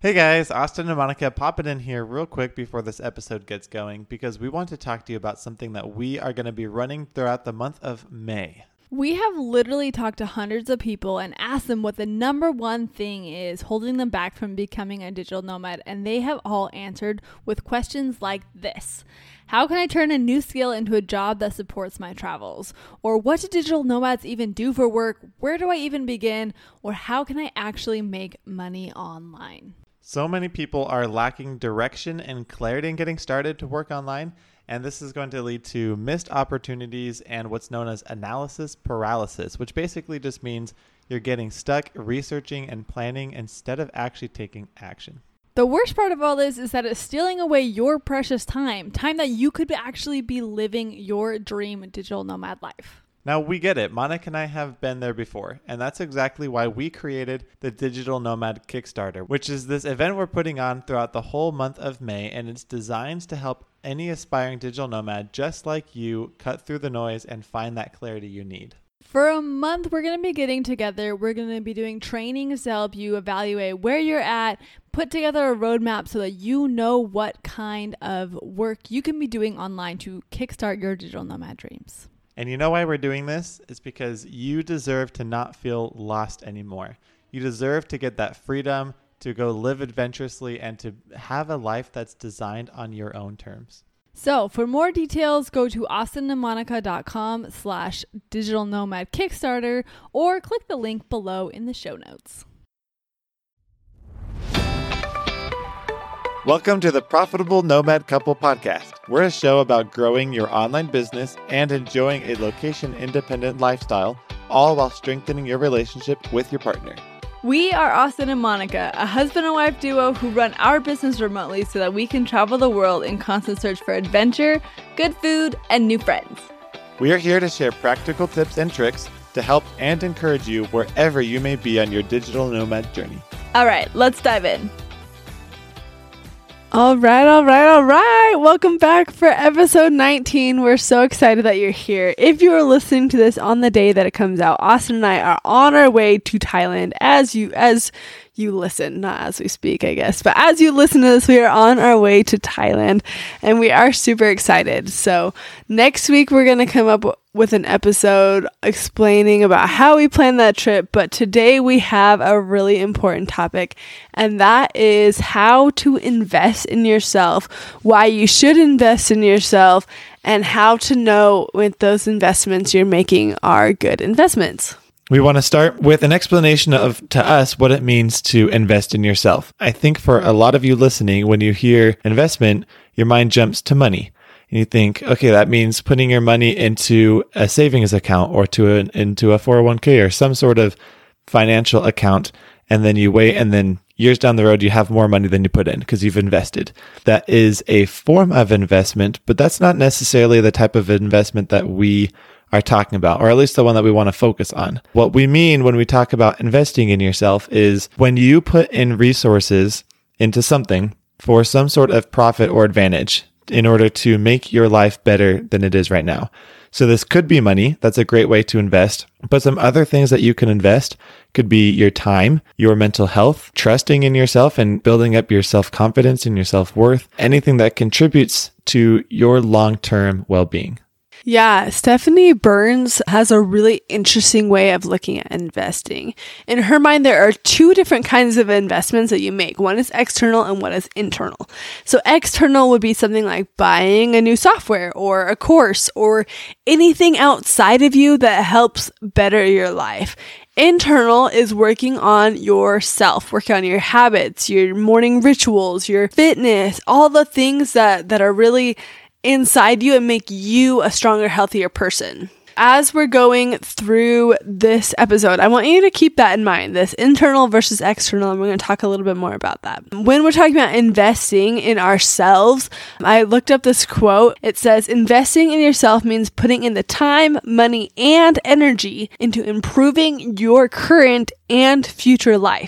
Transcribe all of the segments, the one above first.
Hey guys, Austin and Monica popping in here real quick before this episode gets going because we want to talk to you about something that we are going to be running throughout the month of May. We have literally talked to hundreds of people and asked them what the number one thing is holding them back from becoming a digital nomad, and they have all answered with questions like this. How can I turn a new skill into a job that supports my travels? Or what do digital nomads even do for work? Where do I even begin? Or how can I actually make money online? So many people are lacking direction and clarity in getting started to work online, and this is going to lead to missed opportunities and what's known as analysis paralysis, which basically just means you're getting stuck researching and planning instead of actually taking action. The worst part of all this is that it's stealing away your precious time that you could actually be living your dream digital nomad life. Now, we get it. Monica and I have been there before, and that's exactly why we created the Digital Nomad Kickstarter, which is this event we're putting on throughout the whole month of May, and it's designed to help any aspiring digital nomad just like you cut through the noise and find that clarity you need. For a month, we're going to be getting together. We're going to be doing trainings to help you evaluate where you're at, put together a roadmap so that you know what kind of work you can be doing online to kickstart your digital nomad dreams. And you know why we're doing this? It's because you deserve to not feel lost anymore. You deserve to get that freedom to go live adventurously and to have a life that's designed on your own terms. So for more details, go to austinandmonica.com/digital nomad Kickstarter or click the link below in the show notes. Welcome to the Profitable Nomad Couple Podcast. We're a show about growing your online business and enjoying a location-independent lifestyle, all while strengthening your relationship with your partner. We are Austin and Monica, a husband and wife duo who run our business remotely so that we can travel the world in constant search for adventure, good food, and new friends. We are here to share practical tips and tricks to help and encourage you wherever you may be on your digital nomad journey. All right, let's dive in. All right. Welcome back for episode 19. We're so excited that you're here. If you are listening to this on the day that it comes out, Austin and I are on our way to Thailand as you listen, not as we speak, I guess. But as you listen to this, we are on our way to Thailand and we are super excited. So next week, we're going to come up with an episode explaining about how we plan that trip. But today we have a really important topic, and that is how to invest in yourself, why you should invest in yourself, and how to know if those investments you're making are good investments. We want to start with an explanation of, to us, what it means to invest in yourself. I think for a lot of you listening, when you hear investment, your mind jumps to money. And you think, okay, that means putting your money into a savings account or into a 401k or some sort of financial account. And then you wait, and then years down the road, you have more money than you put in because you've invested. That is a form of investment, but that's not necessarily the type of investment that we are talking about, or at least the one that we want to focus on. What we mean when we talk about investing in yourself is when you put in resources into something for some sort of profit or advantage in order to make your life better than it is right now. So this could be money. That's a great way to invest. But some other things that you can invest could be your time, your mental health, trusting in yourself and building up your self-confidence and your self-worth, anything that contributes to your long-term well-being. Yeah, Stephanie Burns has a really interesting way of looking at investing. In her mind, there are two different kinds of investments that you make. One is external and one is internal. So external would be something like buying a new software or a course or anything outside of you that helps better your life. Internal is working on yourself, working on your habits, your morning rituals, your fitness, all the things that are really inside you and make you a stronger, healthier person. As we're going through this episode, I want you to keep that in mind, this internal versus external, and we're going to talk a little bit more about that. When we're talking about investing in ourselves, I looked up this quote. It says, investing in yourself means putting in the time, money, and energy into improving your current and future life.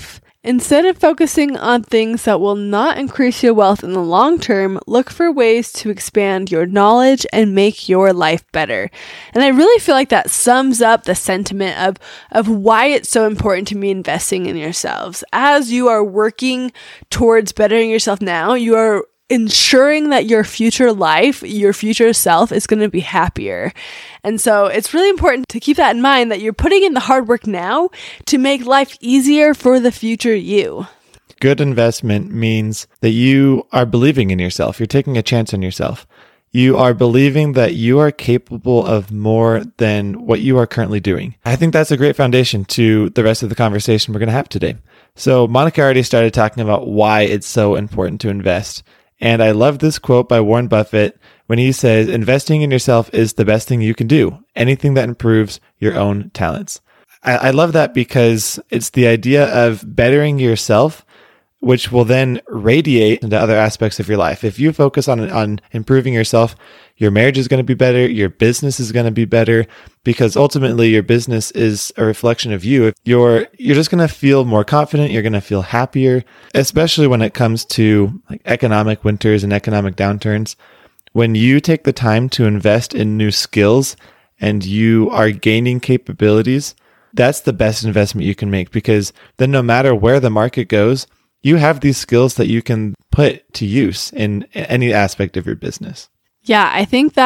Instead of focusing on things that will not increase your wealth in the long term, look for ways to expand your knowledge and make your life better. And I really feel like that sums up the sentiment of why it's so important to be investing in yourselves. As you are working towards bettering yourself now, you are ensuring that your future life, your future self is going to be happier. And so it's really important to keep that in mind, that you're putting in the hard work now to make life easier for the future you. Good investment means that you are believing in yourself. You're taking a chance on yourself. You are believing that you are capable of more than what you are currently doing. I think that's a great foundation to the rest of the conversation we're going to have today. So Monica already started talking about why it's so important to invest. And I love this quote by Warren Buffett when he says, investing in yourself is the best thing you can do. Anything that improves your own talents. I love that because it's the idea of bettering yourself, which will then radiate into other aspects of your life. If you focus on improving yourself, your marriage is going to be better, your business is going to be better, because ultimately your business is a reflection of you. You're just going to feel more confident, you're going to feel happier, especially when it comes to like economic winters and economic downturns. When you take the time to invest in new skills and you are gaining capabilities, that's the best investment you can make, because then no matter where the market goes, you have these skills that you can put to use in any aspect of your business. Yeah, I think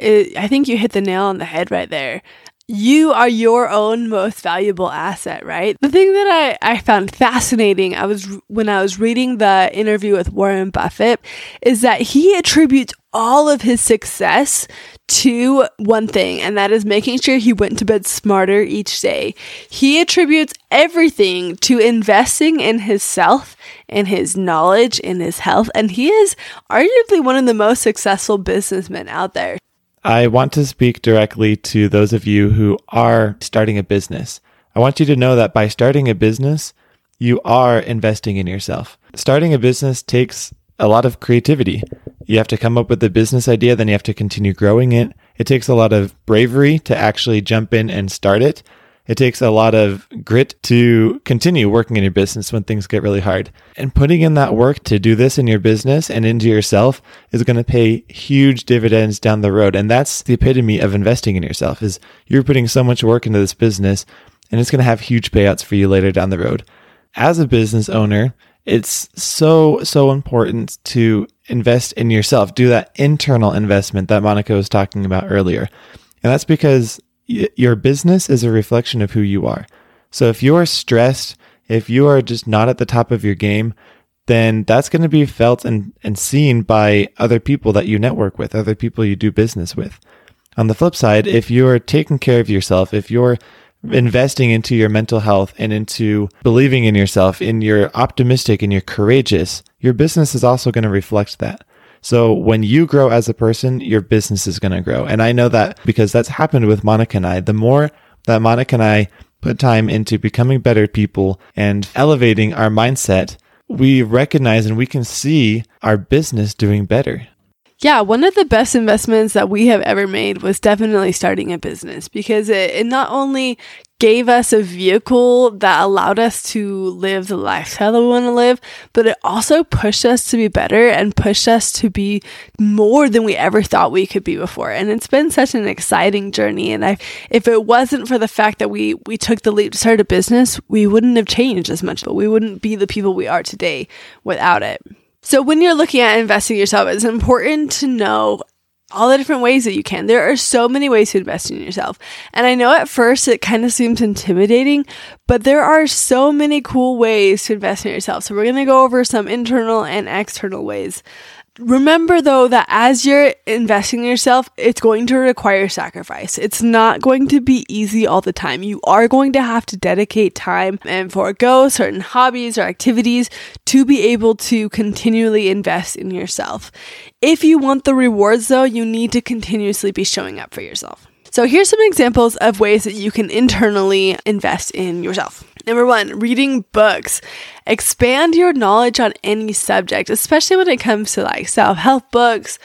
you hit the nail on the head right there. You are your own most valuable asset, right? The thing that I found fascinating, when I was reading the interview with Warren Buffett, is that he attributes all of his success to one thing, and that is making sure he went to bed smarter each day. He attributes everything to investing in himself, in his knowledge, in his health, and he is arguably one of the most successful businessmen out there. I want to speak directly to those of you who are starting a business. I want you to know that by starting a business, you are investing in yourself. Starting a business takes a lot of creativity. You have to come up with a business idea, then you have to continue growing it. It takes a lot of bravery to actually jump in and start it. It takes a lot of grit to continue working in your business when things get really hard. And putting in that work to do this in your business and into yourself is going to pay huge dividends down the road. And that's the epitome of investing in yourself, is you're putting so much work into this business and it's going to have huge payouts for you later down the road. As a business owner, it's so important to invest in yourself. Do that internal investment that Monica was talking about earlier. And that's because your business is a reflection of who you are. So if you're stressed, if you are just not at the top of your game, then that's going to be felt and seen by other people that you network with, other people you do business with. On the flip side, if you're taking care of yourself, if you're investing into your mental health and into believing in yourself, and you're optimistic and you're courageous, your business is also going to reflect that. So when you grow as a person, your business is going to grow. And I know that because that's happened with Monica and I. The more that Monica and I put time into becoming better people and elevating our mindset, we recognize and we can see our business doing better. Yeah, one of the best investments that we have ever made was definitely starting a business, because it not only gave us a vehicle that allowed us to live the lifestyle that we want to live, but it also pushed us to be better and pushed us to be more than we ever thought we could be before. And it's been such an exciting journey. And if it wasn't for the fact that we took the leap to start a business, we wouldn't have changed as much, but we wouldn't be the people we are today without it. So when you're looking at investing in yourself, it's important to know all the different ways that you can. There are so many ways to invest in yourself. And I know at first it kind of seems intimidating, but there are so many cool ways to invest in yourself. So we're going to go over some internal and external ways. Remember, though, that as you're investing in yourself, it's going to require sacrifice. It's not going to be easy all the time. You are going to have to dedicate time and forego certain hobbies or activities to be able to continually invest in yourself. If you want the rewards, though, you need to continuously be showing up for yourself. So here's some examples of ways that you can internally invest in yourself. Number one, reading books. Expand your knowledge on any subject, especially when it comes to like self-help books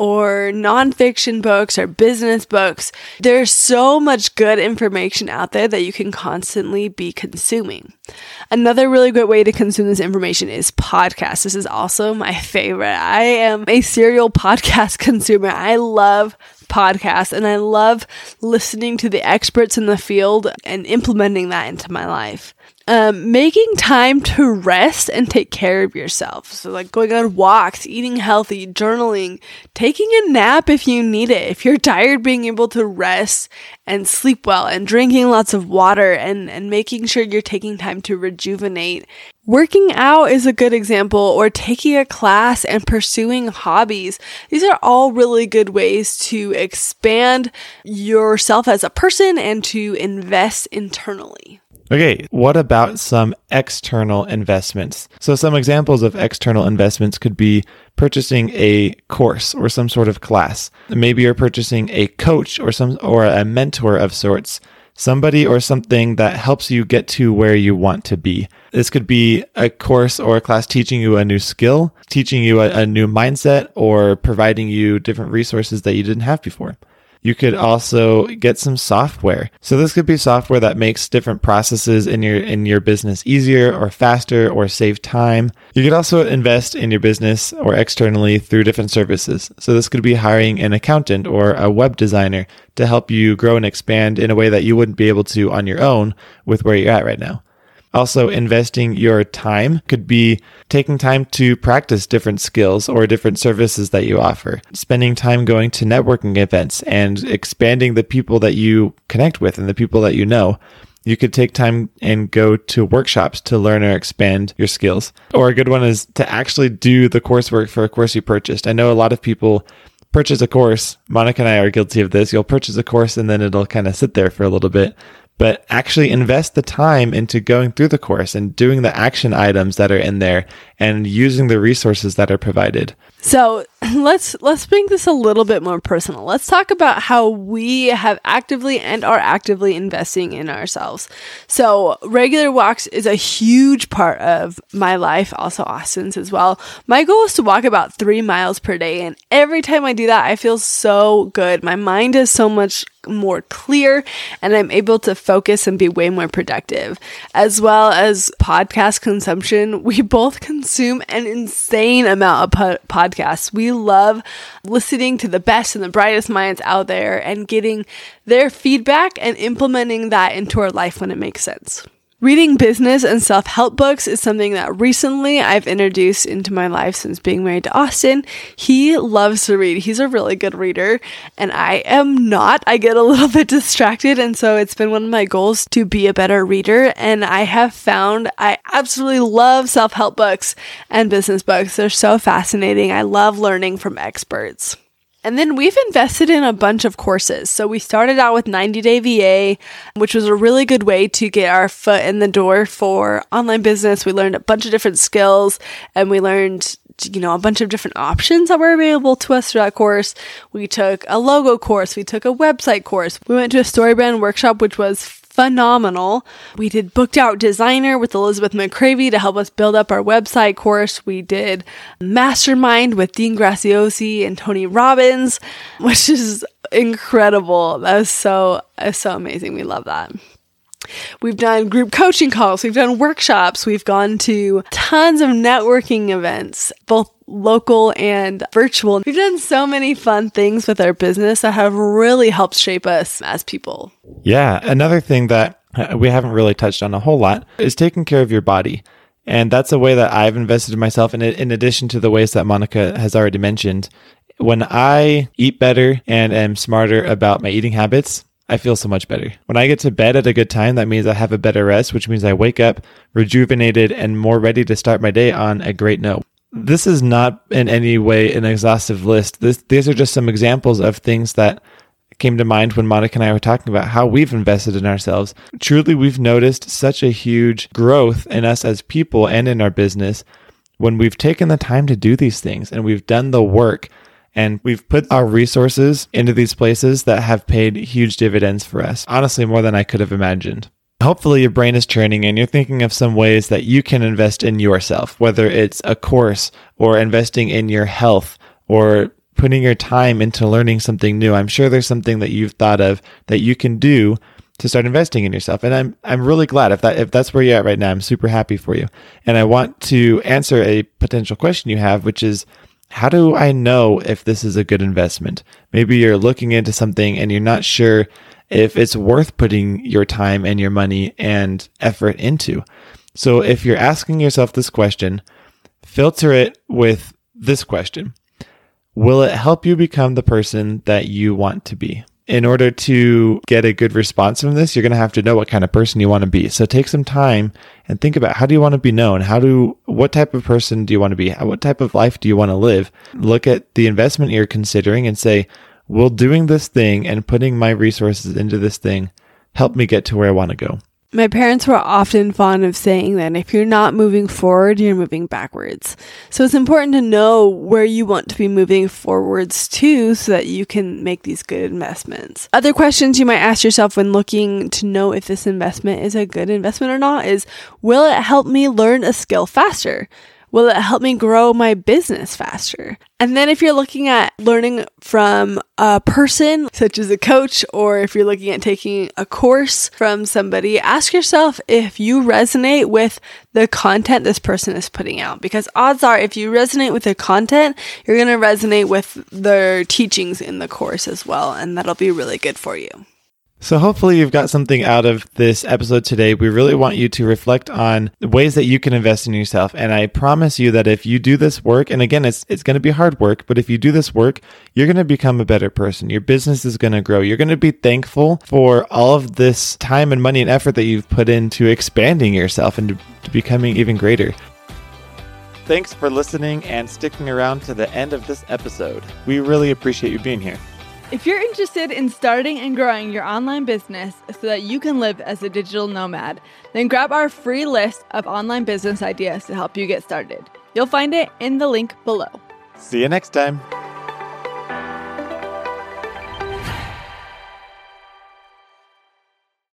or nonfiction books or business books. There's so much good information out there that you can constantly be consuming. Another really great way to consume this information is podcasts. This is also my favorite. I am a serial podcast consumer. I love podcasts and I love listening to the experts in the field and implementing that into my life. Making time to rest and take care of yourself. So like going on walks, eating healthy, journaling, taking a nap if you need it. If you're tired, being able to rest and sleep well and drinking lots of water and making sure you're taking time to rejuvenate. Working out is a good example, or taking a class and pursuing hobbies. These are all really good ways to expand yourself as a person and to invest internally. Okay, what about some external investments? So some examples of external investments could be purchasing a course or some sort of class. Maybe you're purchasing a coach or a mentor of sorts, somebody or something that helps you get to where you want to be. This could be a course or a class teaching you a new skill, teaching you a new mindset, or providing you different resources that you didn't have before. You could also get some software. So this could be software that makes different processes in your business easier or faster or save time. You could also invest in your business or externally through different services. So this could be hiring an accountant or a web designer to help you grow and expand in a way that you wouldn't be able to on your own with where you're at right now. Also, investing your time could be taking time to practice different skills or different services that you offer, spending time going to networking events and expanding the people that you connect with and the people that you know. You could take time and go to workshops to learn or expand your skills. Or a good one is to actually do the coursework for a course you purchased. I know a lot of people purchase a course. Monica and I are guilty of this. You'll purchase a course and then it'll kind of sit there for a little bit. But actually invest the time into going through the course and doing the action items that are in there and using the resources that are provided. So let's make this a little bit more personal. Let's talk about how we have actively and are actively investing in ourselves. So regular walks is a huge part of my life, also Austin's as well. My goal is to walk about 3 miles per day. And every time I do that, I feel so good. My mind is so much more clear and I'm able to focus and be way more productive. As well as podcast consumption, we both consume an insane amount of podcasts. We love listening to the best and the brightest minds out there and getting their feedback and implementing that into our life when it makes sense. Reading business and self-help books is something that recently I've introduced into my life since being married to Austin. He loves to read. He's a really good reader, and I am not. I get a little bit distracted, and so it's been one of my goals to be a better reader, and I have found I absolutely love self-help books and business books. They're so fascinating. I love learning from experts. And then we've invested in a bunch of courses. So we started out with 90 Day VA, which was a really good way to get our foot in the door for online business. We learned a bunch of different skills and we learned, a bunch of different options that were available to us through that course. We took a logo course. We took a website course. We went to a StoryBrand workshop, which was phenomenal. We did Booked Out Designer with Elizabeth McCravey to help us build up our website course. We did Mastermind with Dean Graziosi and Tony Robbins, which is incredible. That was so amazing. We love that. We've done group coaching calls. We've done workshops. We've gone to tons of networking events, both local and virtual. We've done so many fun things with our business that have really helped shape us as people. Yeah. Another thing that we haven't really touched on a whole lot is taking care of your body. And that's a way that I've invested in myself. And in addition to the ways that Monica has already mentioned, when I eat better and am smarter about my eating habits, I feel so much better. When I get to bed at a good time, that means I have a better rest, which means I wake up rejuvenated and more ready to start my day on a great note. This is not in any way an exhaustive list. These are just some examples of things that came to mind when Monica and I were talking about how we've invested in ourselves. Truly, we've noticed such a huge growth in us as people and in our business when we've taken the time to do these things and we've done the work. And we've put our resources into these places that have paid huge dividends for us. Honestly, more than I could have imagined. Hopefully your brain is churning and you're thinking of some ways that you can invest in yourself, whether it's a course or investing in your health or putting your time into learning something new. I'm sure there's something that you've thought of that you can do to start investing in yourself. And I'm really glad if that's where you're at right now. I'm super happy for you. And I want to answer a potential question you have, which is, how do I know if this is a good investment? Maybe you're looking into something and you're not sure if it's worth putting your time and your money and effort into. So if you're asking yourself this question, filter it with this question. Will it help you become the person that you want to be? In order to get a good response from this, you're going to have to know what kind of person you want to be. So take some time and think about, how do you want to be known? What type of person do you want to be? What type of life do you want to live? Look at the investment you're considering and say, will doing this thing and putting my resources into this thing help me get to where I want to go? My parents were often fond of saying that if you're not moving forward, you're moving backwards. So it's important to know where you want to be moving forwards to so that you can make these good investments. Other questions you might ask yourself when looking to know if this investment is a good investment or not is, will it help me learn a skill faster? Will it help me grow my business faster? And then if you're looking at learning from a person, such as a coach, or if you're looking at taking a course from somebody, ask yourself if you resonate with the content this person is putting out. Because odds are, if you resonate with their content, you're going to resonate with their teachings in the course as well. And that'll be really good for you. So hopefully you've got something out of this episode today. We really want you to reflect on the ways that you can invest in yourself. And I promise you that if you do this work, and again, it's going to be hard work, but if you do this work, you're going to become a better person. Your business is going to grow. You're going to be thankful for all of this time and money and effort that you've put into expanding yourself and to becoming even greater. Thanks for listening and sticking around to the end of this episode. We really appreciate you being here. If you're interested in starting and growing your online business so that you can live as a digital nomad, then grab our free list of online business ideas to help you get started. You'll find it in the link below. See you next time.